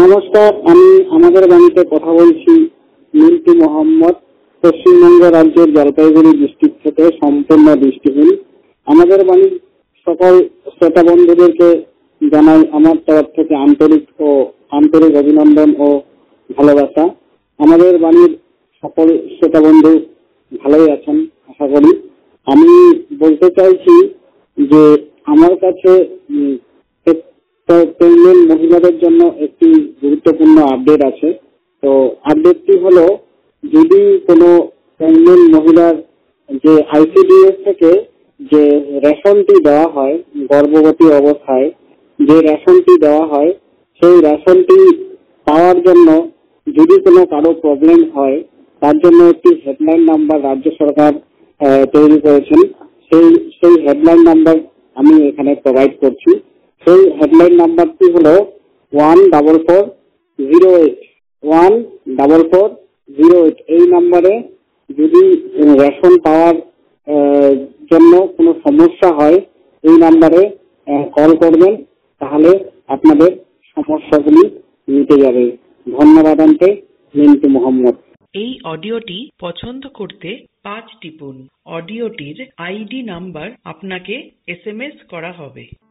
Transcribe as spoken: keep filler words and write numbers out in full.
নমস্কার, আমি আমাদের বাড়িতে কথা বলছি মিন্টু মোহাম্মদ, পশ্চিমবঙ্গ রাজ্যের জলপাইগুড়ি ডিস্ট্রিক্ট থেকে, সম্পূর্ণ দৃষ্টিহীন। আমাদের বাড়ির সকল শ্রোতা বন্ধুদেরকে জানাই আমার তরফ থেকে আন্তরিক ও আন্তরিক অভিনন্দন ও ভালোবাসা। আমাদের বাড়ির সকল শ্রোতা বন্ধু ভালোই আছেন আশা করি। আমি বলতে চাইছি যে আমার কাছে প্রেগনেন্ট মহিলাদের জন্য একটি গুরুত্বপূর্ণ আপডেট আছে। তো আপডেটটি হলো, যদি কোনো প্রেগনেন্ট মহিলার যে আইসিডিএস থেকে যে রেশনটি দেওয়া হয়, গর্ভবতী অবস্থায় যে রেশনটি দেওয়া হয়, সেই রেশনটি পাওয়ার জন্য যদি কোনো কারো প্রবলেম হয়, তার জন্য একটি হেডলাইন নাম্বার রাজ্য সরকার তৈরি করেছেন। সেই সেই হেডলাইন নাম্বার আমি এখানে প্রোভাইড করছি। সেই হেডলাইন নাম্বারটি হলো one double four zero eight one double four zero eight. এই নাম্বারে যদি রেশন পাওয়ার জন্য কোনো সমস্যা হয়, এই নাম্বারে কল করবেন, তাহলে আপনাদের সমস্যাগুলি মিটে যাবে। ধন্যবাদ। আনতে মিন্টু মোহাম্মদ। এই অডিওটি পছন্দ করতে পাঁচ টিপুন। অডিওটির আইডি নাম্বার আপনাকে এস এম এস করা হবে।